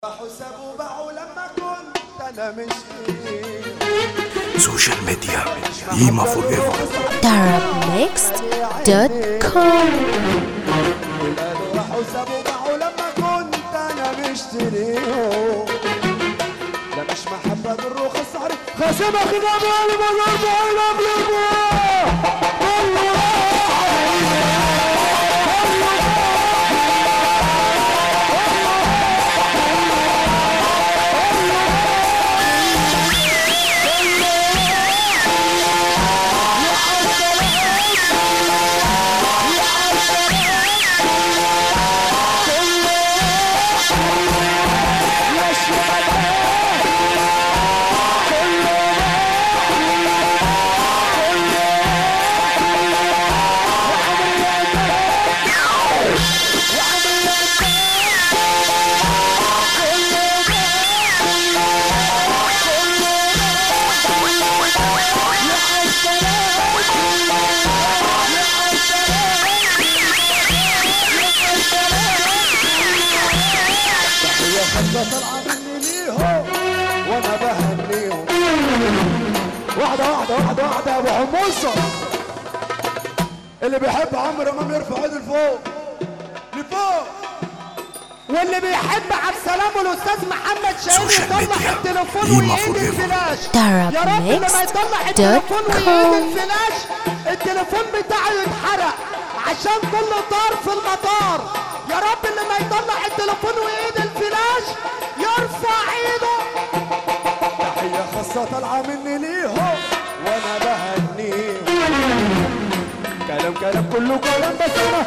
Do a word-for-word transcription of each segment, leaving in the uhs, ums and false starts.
راحوا سابوا باعوا لما كنت انا مسكين. سوشيال ميديا يما فور ايفر. Arab Mixed دوت كوم. راحوا سابوا باعوا لما كنت انا مشتريهم. لا مش محبه بالروح السعري خاسمه خدام قلب قلب قلب طلع مني ليهم وانا بهنيهم. واحدة واحدة واحدة واحدة يا ابو حموصة. اللي بيحب عمرو امام يرفع ايده لفوق لفوق، واللي بيحب عبد السلام والاستاذ محمد شاهين يطلع التليفون ويعيد الفلاش. يا رب لما يطلع التليفون ويعيد الفلاش التليفون بتاعه يتحرق عشان كله طار في المطار. يا رب لما يطلع التليفون ويعيد الفلاش يرفع ايده. تحية خاصة طالعة مني ليهم وانا بهنيهم. كلام كلام كله كلام بس انا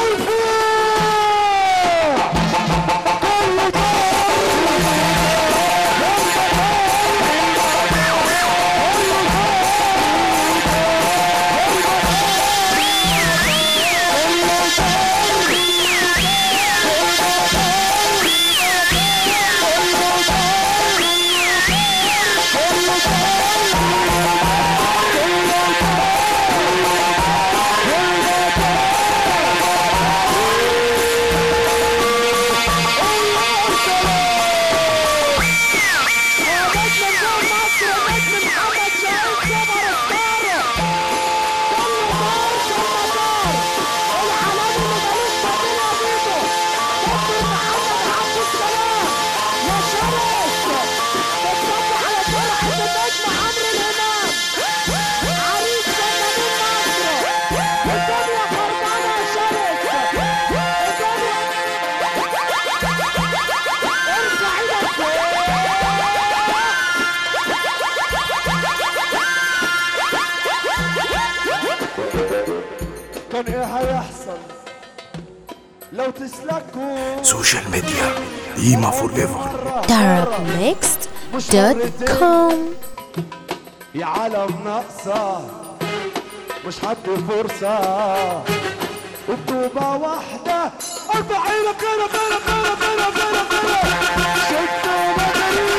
كان ايه هيحصل لو تسلكوا. سوشيال ميديا يما فور ايفر. Arab Mixed دوت كوم. يا عالم ناقصة مش حد فرصة وبطوبة واحدة اربعين كده كده كده كده كده كده شدوا بدري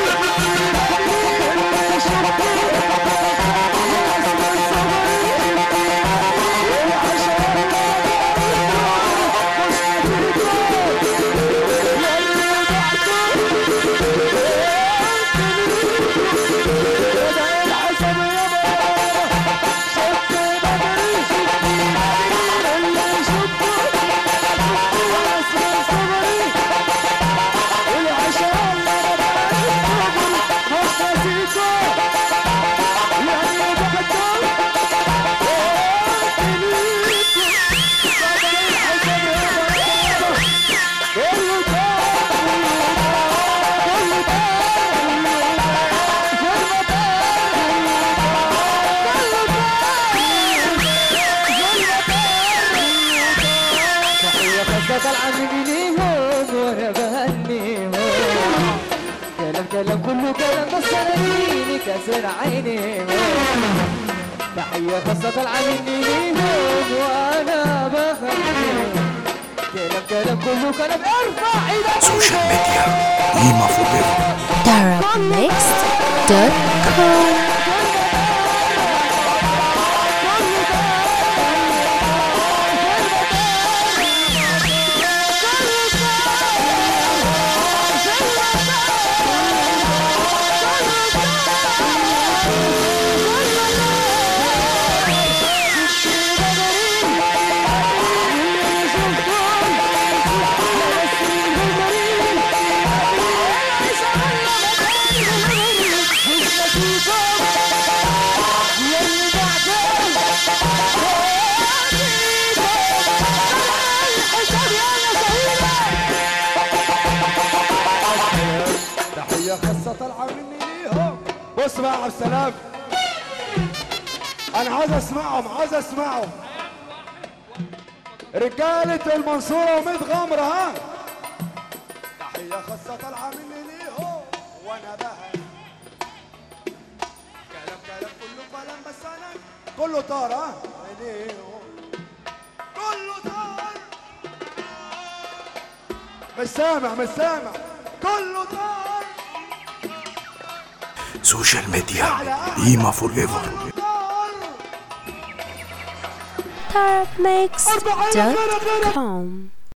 طلع مني ليهم وانا بهنيهم. كلام كلام كله كلام بس انا عيني كسر عينيهم. تحية خاصة طلع مني ليهم وانا بهنيهم. كلام كلام كله كلام ارفع ايدك. سوشيال ميديا يما فور ايفر. Arab Mixed دوت كوم. Come on. بص بقى يا عبد السلام، انا عايز اسمعهم عايز اسمعهم رجالة المنصورة وميت غمرة. ها تحية خاصة طالعة مني ليهم وانا بهى كلام كلام كله كلام بس انا كله طار. ها ليهم كله طار مش سامع مش سامع كله طار. سوشيال ميديا يما فور ايفر. tarab mix dot com